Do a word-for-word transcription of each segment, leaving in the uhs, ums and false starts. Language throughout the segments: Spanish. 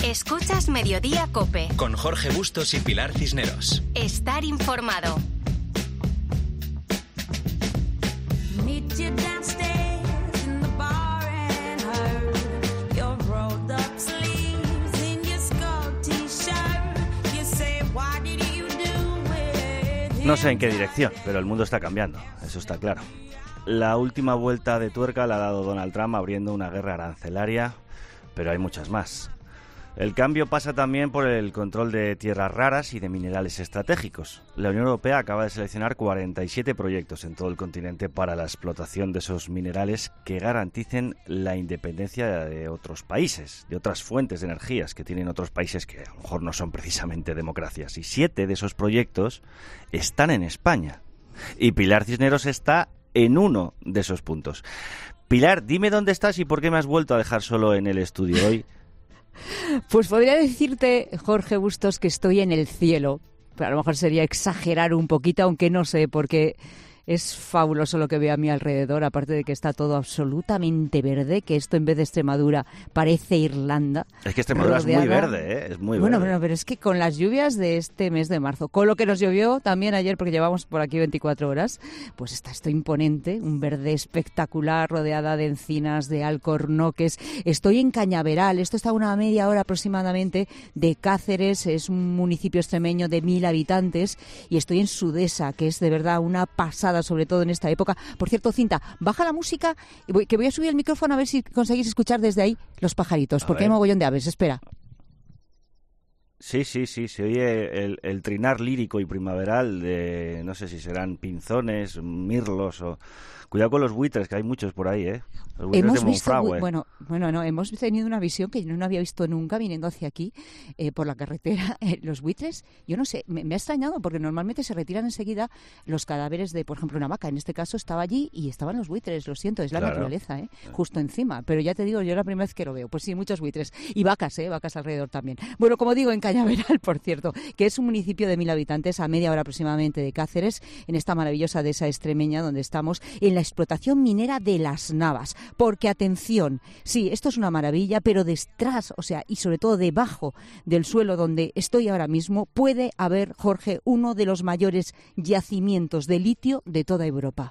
Escuchas Mediodía COPE. Con Jorge Bustos y Pilar Cisneros. Estar informado. No sé en qué dirección, pero el mundo está cambiando, eso está claro. La última vuelta de tuerca la ha dado Donald Trump abriendo una guerra arancelaria, pero hay muchas más. El cambio pasa también por el control de tierras raras y de minerales estratégicos. La Unión Europea acaba de seleccionar cuarenta y siete proyectos en todo el continente para la explotación de esos minerales que garanticen la independencia de otros países, de otras fuentes de energías que tienen otros países que a lo mejor no son precisamente democracias. Y siete de esos proyectos están en España. Y Pilar Cisneros está en uno de esos puntos. Pilar, dime dónde estás y por qué me has vuelto a dejar solo en el estudio hoy. Pues podría decirte, Jorge Bustos, que estoy en el cielo. Pero a lo mejor sería exagerar un poquito, aunque no sé, porque es fabuloso lo que veo a mi alrededor, aparte de que está todo absolutamente verde, que esto en vez de Extremadura parece Irlanda. Es que Extremadura rodeada... es muy verde, ¿eh? Es muy bueno, verde. Bueno, pero es que con las lluvias de este mes de marzo, con lo que nos llovió también ayer, porque llevamos por aquí veinticuatro horas, pues está esto imponente, un verde espectacular, rodeada de encinas, de alcornoques. Estoy en Cañaveral, esto está a una media hora aproximadamente de Cáceres, es un municipio extremeño de mil habitantes, y estoy en Sudesa, que es de verdad una pasada, sobre todo en esta época. Por cierto, Cinta, baja la música, que voy a subir el micrófono a ver si conseguís escuchar desde ahí los pajaritos, a porque ver. Hay mogollón de aves. Espera. Sí, sí, sí, se oye el, el trinar lírico y primaveral de, no sé si serán pinzones, mirlos o... Cuidado con los buitres, que hay muchos por ahí, ¿eh? Los buitres hemos de visto, Monfragüe. bueno, bueno, no, hemos tenido una visión que yo no había visto nunca viniendo hacia aquí, eh, por la carretera. Eh, los buitres, yo no sé, me, me ha extrañado porque normalmente se retiran enseguida los cadáveres de, por ejemplo, una vaca. En este caso estaba allí y estaban los buitres, lo siento, es la claro. naturaleza, ¿eh? Justo encima. Pero ya te digo, yo la primera vez que lo veo. Pues sí, muchos buitres. Y vacas, ¿eh? Vacas alrededor también. Bueno, como digo, en Cañaveral, por cierto, que es un municipio de mil habitantes a media hora aproximadamente de Cáceres, en esta maravillosa dehesa extremeña donde estamos, en la explotación minera de Las Navas, porque atención, sí, esto es una maravilla, pero detrás, o sea, y sobre todo debajo del suelo donde estoy ahora mismo, puede haber, Jorge, uno de los mayores yacimientos de litio de toda Europa.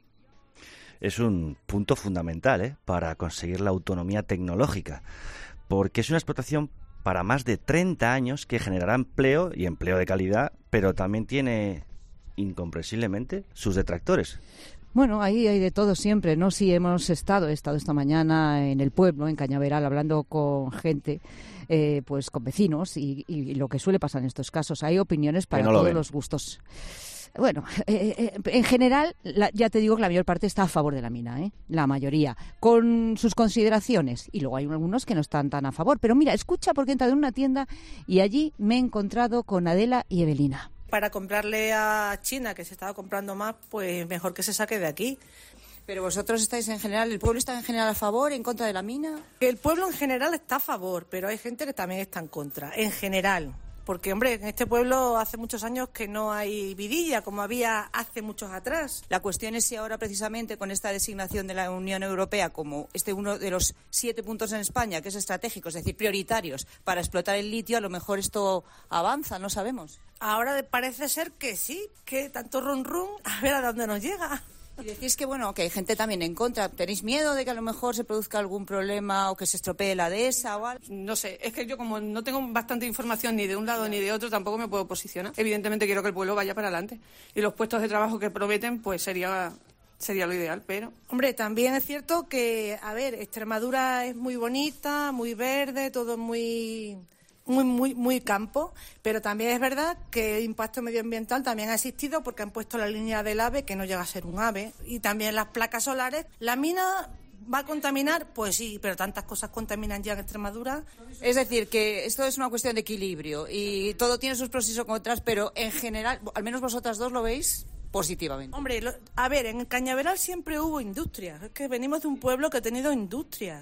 Es un punto fundamental, ¿eh?, para conseguir la autonomía tecnológica, porque es una explotación para más de treinta años que generará empleo y empleo de calidad, pero también tiene, incomprensiblemente, sus detractores. Bueno, ahí hay de todo siempre, ¿no? Sí, hemos estado, he estado esta mañana en el pueblo, en Cañaveral, hablando con gente, eh, pues con vecinos, y, y lo que suele pasar en estos casos. Hay opiniones para no todos los gustos. Bueno, eh, eh, en general, la, ya te digo que la mayor parte está a favor de la mina, ¿eh? La mayoría, con sus consideraciones. Y luego hay algunos que no están tan a favor. Pero mira, escucha, porque he entrado en una tienda y allí me he encontrado con Adela y Evelina. Para comprarle a China, que se estaba comprando más, pues mejor que se saque de aquí. Pero vosotros estáis en general, ¿el pueblo está en general a favor, en contra de la mina? El pueblo en general está a favor, pero hay gente que también está en contra, en general. Porque, hombre, en este pueblo hace muchos años que no hay vidilla, como había hace muchos atrás. La cuestión es si ahora, precisamente, con esta designación de la Unión Europea como este uno de los siete puntos en España, que es estratégico, es decir, prioritarios para explotar el litio, a lo mejor esto avanza, no sabemos. Ahora parece ser que sí, que tanto run run, a ver a dónde nos llega. Y decís que, bueno, que hay gente también en contra. ¿Tenéis miedo de que a lo mejor se produzca algún problema o que se estropee la dehesa o algo? No sé, es que yo como no tengo bastante información ni de un lado ni de otro, tampoco me puedo posicionar. Evidentemente quiero que el pueblo vaya para adelante. Y los puestos de trabajo que prometen, pues sería... sería lo ideal, pero... Hombre, también es cierto que, a ver, Extremadura es muy bonita, muy verde, todo muy... muy muy muy campo, pero también es verdad que el impacto medioambiental también ha existido porque han puesto la línea del AVE, que no llega a ser un AVE, y también las placas solares. La mina va a contaminar, pues sí, pero tantas cosas contaminan ya en Extremadura. Es decir, que esto es una cuestión de equilibrio y todo tiene sus pros y sus contras, pero en general, al menos vosotras dos lo veis positivamente. Hombre, lo, a ver, en Cañaveral siempre hubo industrias, es que venimos de un pueblo que ha tenido industrias.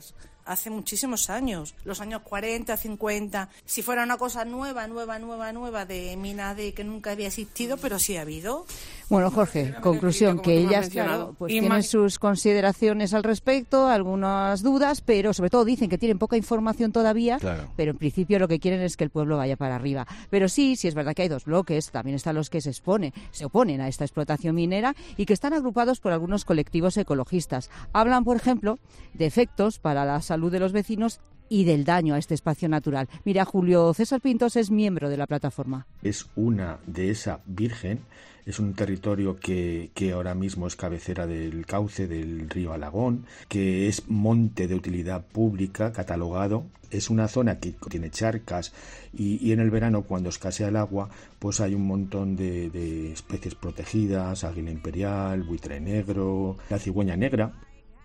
hace muchísimos años, los años cuarenta, cincuenta. Si fuera una cosa nueva, nueva, nueva, nueva de mina de que nunca había existido, pero sí ha habido. Bueno, Jorge, conclusión, que ellas, claro, pues tienen más... sus consideraciones al respecto, algunas dudas, pero sobre todo dicen que tienen poca información todavía, claro. Pero en principio lo que quieren es que el pueblo vaya para arriba. Pero sí, sí es verdad que hay dos bloques, también están los que se expone, se oponen a esta explotación minera y que están agrupados por algunos colectivos ecologistas. Hablan, por ejemplo, de efectos para la salud de los vecinos y del daño a este espacio natural. Mira, Julio César Pintos es miembro de la plataforma. Es una dehesa virgen, es un territorio que, que ahora mismo es cabecera del cauce del río Alagón, que es monte de utilidad pública catalogado. Es una zona que tiene charcas y, y en el verano, cuando escasea el agua, pues hay un montón de, de especies protegidas, águila imperial, buitre negro, la cigüeña negra.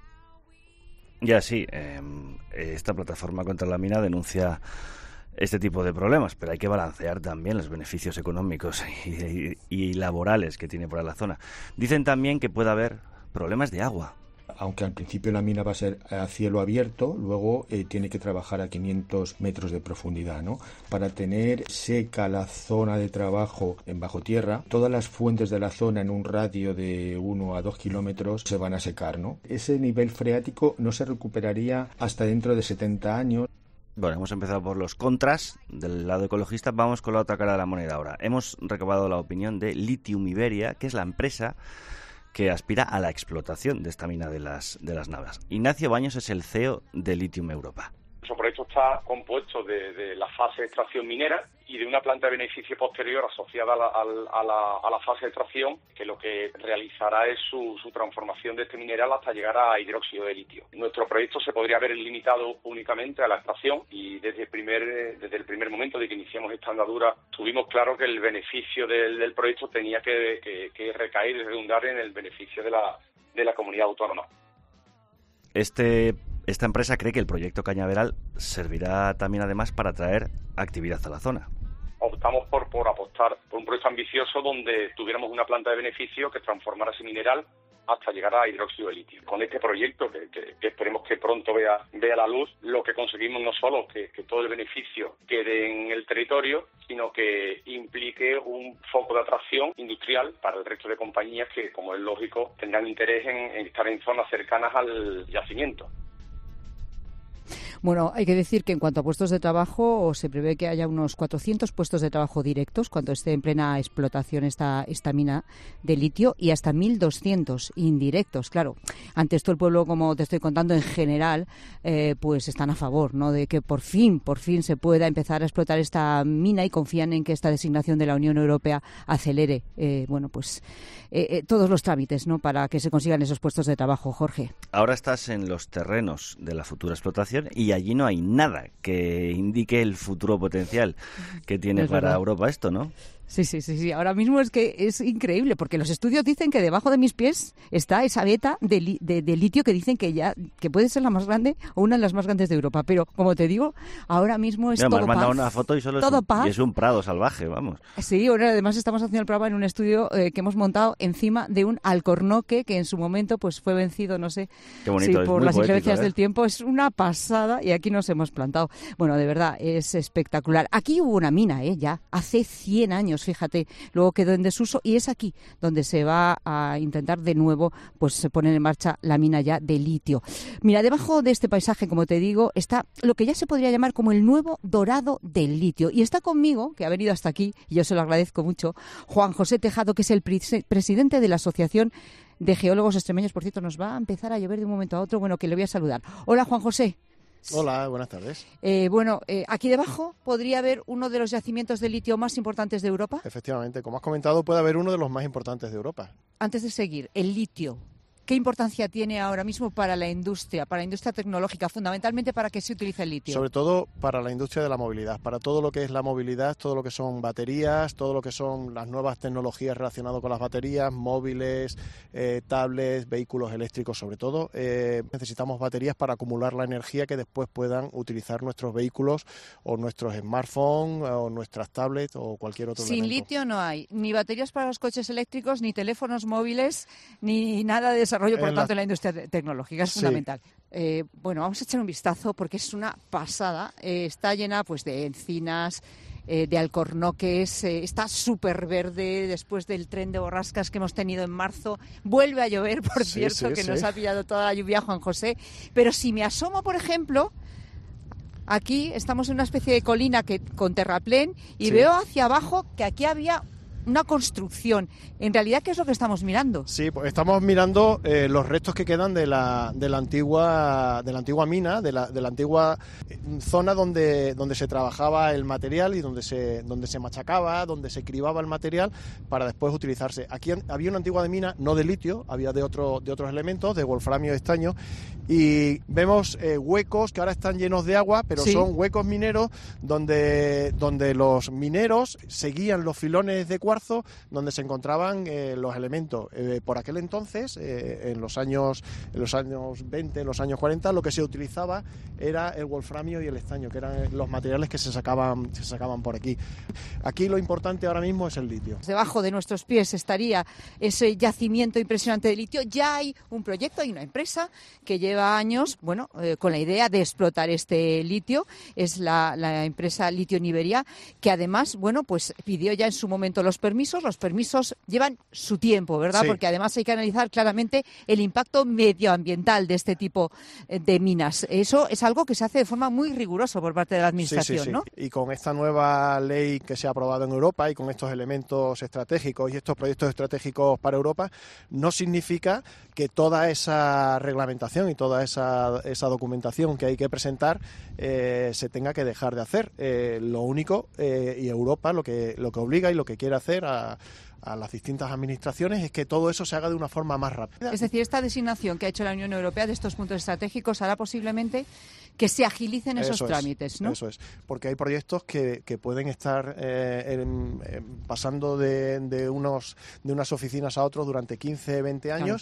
Y así, eh, esta plataforma contra la mina denuncia este tipo de problemas, pero hay que balancear también los beneficios económicos y, y, y laborales que tiene por la zona. Dicen también que puede haber problemas de agua. Aunque al principio la mina va a ser a cielo abierto, luego eh, tiene que trabajar a quinientos metros de profundidad, ¿no? Para tener seca la zona de trabajo en bajo tierra, todas las fuentes de la zona en un radio de uno a dos kilómetros se van a secar, ¿no? Ese nivel freático no se recuperaría hasta dentro de setenta años. Bueno, hemos empezado por los contras del lado ecologista, vamos con la otra cara de la moneda ahora. Hemos recabado la opinión de Lithium Iberia, que es la empresa que aspira a la explotación de esta mina de las, de las Navas. Ignacio Baños es el C E O de Lithium Europa. Nuestro proyecto está compuesto de, de la fase de extracción minera y de una planta de beneficio posterior asociada a la, a la, a la fase de extracción, que lo que realizará es su, su transformación de este mineral hasta llegar a hidróxido de litio. Nuestro proyecto se podría haber limitado únicamente a la extracción y desde el primer, desde el primer momento de que iniciamos esta andadura tuvimos claro que el beneficio del, del proyecto tenía que, que, que recaer y redundar en el beneficio de la, de la comunidad autónoma. Este Esta empresa cree que el proyecto Cañaveral servirá también además para atraer actividad a la zona. Optamos por, por apostar por un proyecto ambicioso donde tuviéramos una planta de beneficio que transformara ese mineral hasta llegar a hidróxido de litio. Con este proyecto, que, que, que esperemos que pronto vea, vea la luz, lo que conseguimos no solo que, que todo el beneficio quede en el territorio, sino que implique un foco de atracción industrial para el resto de compañías que, como es lógico, tendrán interés en, en estar en zonas cercanas al yacimiento. Bueno, hay que decir que en cuanto a puestos de trabajo, se prevé que haya unos cuatrocientos puestos de trabajo directos cuando esté en plena explotación esta, esta mina de litio y hasta mil doscientos indirectos. Claro, ante esto el pueblo, como te estoy contando, en general, eh, pues están a favor, ¿no?, de que por fin, por fin se pueda empezar a explotar esta mina y confían en que esta designación de la Unión Europea acelere, eh, bueno, pues eh, eh, todos los trámites, ¿no?, para que se consigan esos puestos de trabajo, Jorge. Ahora estás en los terrenos de la futura explotación y allí no hay nada que indique el futuro potencial que tiene es para verdad. Europa esto, ¿no? Sí, sí, sí, sí. Ahora mismo es que es increíble, porque los estudios dicen que debajo de mis pies está esa veta de, li- de, de litio que dicen que ya que puede ser la más grande o una de las más grandes de Europa. Pero, como te digo, ahora mismo es Mira, todo me has paz. mandado una foto y solo todo es un, paz. Y es un prado salvaje, vamos. Sí, ahora además estamos haciendo el programa en un estudio eh, que hemos montado encima de un alcornoque que en su momento pues fue vencido, no sé, Qué bonito, sí, por las poético, inclemencias ¿eh? del tiempo. Es una pasada y aquí nos hemos plantado. Bueno, de verdad, es espectacular. Aquí hubo una mina, ¿eh? Ya, hace cien años, fíjate. Luego quedó en desuso y es aquí donde se va a intentar de nuevo pues se pone en marcha la mina ya de litio. Mira, debajo de este paisaje, como te digo, está lo que ya se podría llamar como el nuevo dorado del litio. Y está conmigo, que ha venido hasta aquí, y yo se lo agradezco mucho, Juan José Tejado, que es el pre- presidente de la Asociación de Geólogos Extremeños. Por cierto, nos va a empezar a llover de un momento a otro. Bueno, que le voy a saludar. Hola, Juan José. Hola, buenas tardes. Eh, bueno, eh, aquí debajo podría haber uno de los yacimientos de litio más importantes de Europa. Efectivamente, como has comentado, puede haber uno de los más importantes de Europa. Antes de seguir, el litio. ¿Qué importancia tiene ahora mismo para la industria, para la industria tecnológica, fundamentalmente para qué se utiliza el litio? Sobre todo para la industria de la movilidad, para todo lo que es la movilidad, todo lo que son baterías, todo lo que son las nuevas tecnologías relacionadas con las baterías, móviles, eh, tablets, vehículos eléctricos sobre todo. Eh, necesitamos baterías para acumular la energía que después puedan utilizar nuestros vehículos o nuestros smartphones o nuestras tablets o cualquier otro Sin elemento. litio no hay ni baterías para los coches eléctricos, ni teléfonos móviles, ni nada de esa desarrollo, por lo En la- tanto, en la industria te- tecnológica es Sí. fundamental. Eh, bueno, vamos a echar un vistazo porque es una pasada. Eh, está llena pues de encinas, eh, de alcornoques, eh, está súper verde después del tren de borrascas que hemos tenido en marzo. Vuelve a llover, por Sí, cierto, sí, que sí. nos ha pillado toda la lluvia, Juan José. Pero si me asomo, por ejemplo, aquí estamos en una especie de colina que con terraplén y Sí. veo hacia abajo que aquí había una construcción. En realidad, ¿qué es lo que estamos mirando? Sí, pues estamos mirando eh, los restos que quedan de la, de la antigua de la antigua mina, de la, de la antigua zona donde, donde se trabajaba el material y donde se, donde se machacaba, donde se cribaba el material para después utilizarse. Aquí an- había una antigua de mina, no de litio, había de, otro, de otros elementos, de wolframio y estaño, y vemos eh, huecos que ahora están llenos de agua, pero Sí. son huecos mineros donde, donde los mineros seguían los filones de cuarzo donde se encontraban eh, los elementos. Eh, por aquel entonces, eh, en los años en los años veinte, en los años cuarenta, lo que se utilizaba era el wolframio y el estaño, que eran los materiales que se sacaban, se sacaban por aquí. Aquí lo importante ahora mismo es el litio. Debajo de nuestros pies estaría ese yacimiento impresionante de litio. Ya hay un proyecto, hay una empresa que lleva años, bueno, eh, con la idea de explotar este litio. Es la, la empresa Litio Niberia, que además, bueno, pues pidió ya en su momento los permisos. Los permisos llevan su tiempo, ¿verdad? Sí. Porque además hay que analizar claramente el impacto medioambiental de este tipo eh, de minas. Eso es algo que se hace de forma muy rigurosa por parte de la administración, Sí, sí, sí. ¿no? Y con esta nueva ley que se ha aprobado en Europa y con estos elementos estratégicos y estos proyectos estratégicos para Europa, no significa que toda esa reglamentación y toda esa, esa documentación que hay que presentar eh, se tenga que dejar de hacer. Eh, lo único, eh, y Europa lo que, lo que obliga y lo que quiere hacer a a las distintas administraciones es que todo eso se haga de una forma más rápida. Es decir, esta designación que ha hecho la Unión Europea de estos puntos estratégicos hará posiblemente que se agilicen esos Eso es, trámites, ¿no? Eso es, porque hay proyectos que, que pueden estar eh, en- en- pasando de, de, unos, de unas oficinas a otros durante quince, veinte años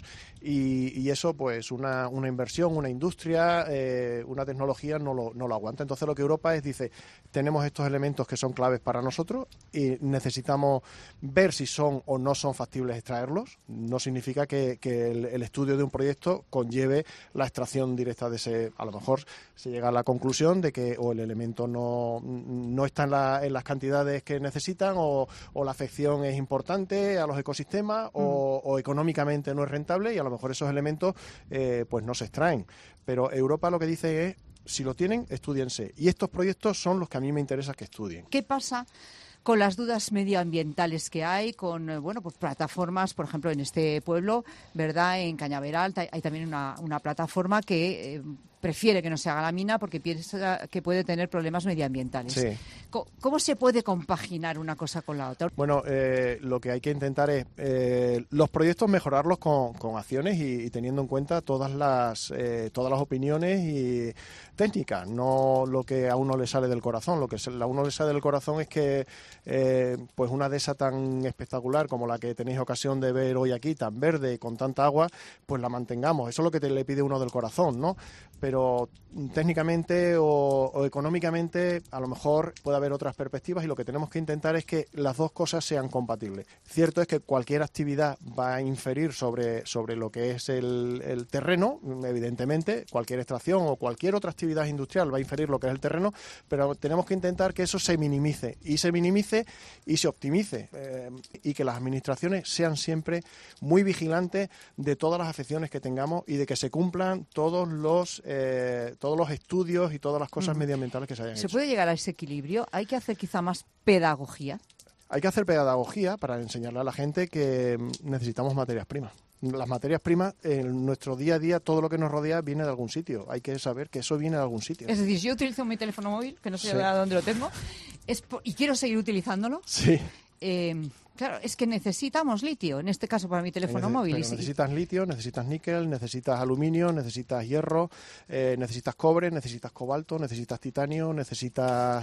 y, y eso pues una, una inversión, una industria, eh, una tecnología no lo, no lo aguanta. Entonces lo que Europa es, dice, tenemos estos elementos que son claves para nosotros y necesitamos ver si son o no son factibles extraerlos. No significa que, que el, el estudio de un proyecto conlleve la extracción directa de ese. A lo mejor se llega a la conclusión de que o el elemento no, no está en, la, en las cantidades que necesitan o, o la afección es importante a los ecosistemas o, o económicamente no es rentable y a lo mejor esos elementos eh, pues no se extraen. Pero Europa lo que dice es, si lo tienen, estúdiense. Y estos proyectos son los que a mí me interesa que estudien. ¿Qué pasa con las dudas medioambientales que hay, con eh, bueno, pues plataformas, por ejemplo, en este pueblo, ¿verdad? En Cañaveral hay, hay también una, una plataforma que eh, prefiere que no se haga la mina porque piensa que puede tener problemas medioambientales. Sí. Co- ¿Cómo se puede compaginar una cosa con la otra? Bueno, eh, lo que hay que intentar es eh, los proyectos mejorarlos con, con acciones y, y teniendo en cuenta todas las eh, todas las opiniones y técnicas, no lo que a uno le sale del corazón. Lo que se- a uno le sale del corazón es que eh, pues una dehesa tan espectacular como la que tenéis ocasión de ver hoy aquí, tan verde y con tanta agua, pues la mantengamos. Eso es lo que te le pide uno del corazón, ¿no? Pero técnicamente o, o económicamente a lo mejor puede haber otras perspectivas y lo que tenemos que intentar es que las dos cosas sean compatibles. Cierto es que cualquier actividad va a inferir sobre, sobre lo que es el, el terreno, evidentemente, cualquier extracción o cualquier otra actividad industrial va a inferir lo que es el terreno, pero tenemos que intentar que eso se minimice y se minimice y se optimice eh, y que las administraciones sean siempre muy vigilantes de todas las afecciones que tengamos y de que se cumplan todos los eh, todos los estudios y todas las cosas Mm. medioambientales que se hayan ¿Se hecho. puede llegar a ese equilibrio? ¿Hay que hacer quizá más pedagogía? Hay que hacer pedagogía para enseñarle a la gente que mm, necesitamos materias primas. Las materias primas, en nuestro día a día, todo lo que nos rodea viene de algún sitio. Hay que saber que eso viene de algún sitio. Es decir, si yo utilizo mi teléfono móvil, que no sé Sí. a dónde lo tengo, es por- y quiero seguir utilizándolo, Sí. eh, claro, es que necesitamos litio, en este caso para mi teléfono Nece- móvil. pero y si- necesitas litio, necesitas níquel, necesitas aluminio, necesitas hierro, eh, necesitas cobre, necesitas cobalto, necesitas titanio, necesitas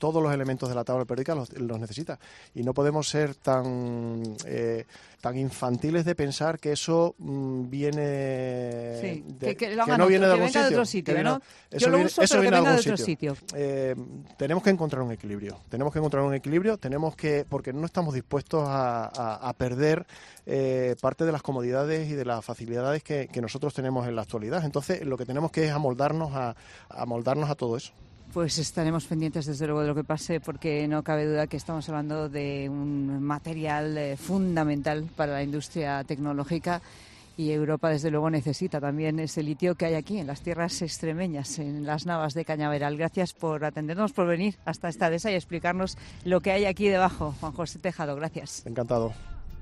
todos los elementos de la tabla periódica los, los necesita. Y no podemos ser tan eh, tan infantiles de pensar que eso mmm, viene sí, de, que, que, que no no viene de algún sitio, sitio, de otro sitio que ¿no? Eso Yo lo viene, uso, eso pero viene que de venga algún de otro sitio. sitio. Eh, tenemos que encontrar un equilibrio. Tenemos que encontrar un equilibrio. Tenemos que, porque no estamos dispuestos a, a, a perder eh, parte de las comodidades y de las facilidades que, que nosotros tenemos en la actualidad. Entonces, lo que tenemos que es amoldarnos a, a amoldarnos a todo eso. Pues estaremos pendientes desde luego de lo que pase, porque no cabe duda que estamos hablando de un material eh, fundamental para la industria tecnológica, y Europa desde luego necesita también ese litio que hay aquí en las tierras extremeñas, en las Navas de Cañaveral. Gracias por atendernos, por venir hasta esta dehesa y explicarnos lo que hay aquí debajo. Juan José Tejado, gracias. Encantado.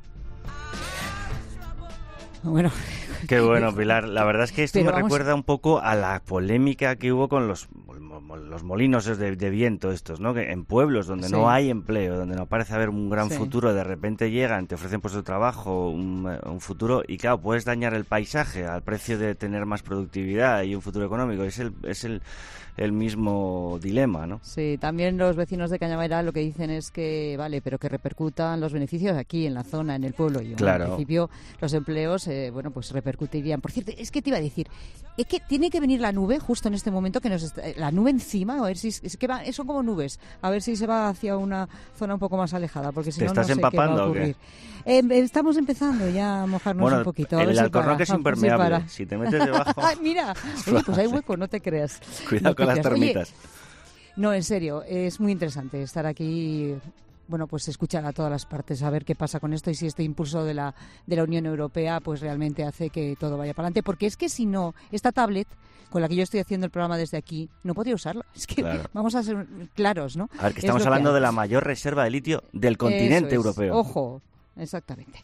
Bueno. Qué bueno, Pilar. La verdad es que esto Pero me vamos... recuerda un poco a la polémica que hubo con los, los molinos de, de viento estos, ¿no? Que en pueblos donde sí. no hay empleo, donde no parece haber un gran sí. futuro, de repente llegan, te ofrecen puestos de trabajo, un, un futuro, y claro, puedes dañar el paisaje al precio de tener más productividad y un futuro económico. Es el, es el, el mismo dilema, ¿no? Sí, también los vecinos de Cañaveral lo que dicen es que, vale, pero que repercutan los beneficios aquí, en la zona, en el pueblo. Y claro. En principio, los empleos, eh, bueno, pues repercutirían. Por cierto, es que te iba a decir, es que tiene que venir la nube justo en este momento, que nos está, la nube encima, a ver si es que va, son como nubes, a ver si se va hacia una zona un poco más alejada, porque si no, no sé qué va a ocurrir. Eh, estamos empezando ya a mojarnos bueno, un poquito. A el ver si alcornoque para, es impermeable, si, si te metes debajo... Mira, oye, pues hay hueco, no te creas. Cuidado no con las termitas. Oye, no, en serio, es muy interesante estar aquí. Bueno, pues escuchar a todas las partes, a ver qué pasa con esto y si este impulso de la de la Unión Europea pues realmente hace que todo vaya para adelante. Porque es que si no, esta tablet con la que yo estoy haciendo el programa desde aquí, no podría usarla. Es que claro. Vamos a ser claros, ¿no? A ver, que estamos hablando de la mayor reserva de litio del continente Eso es. europeo. Ojo, exactamente.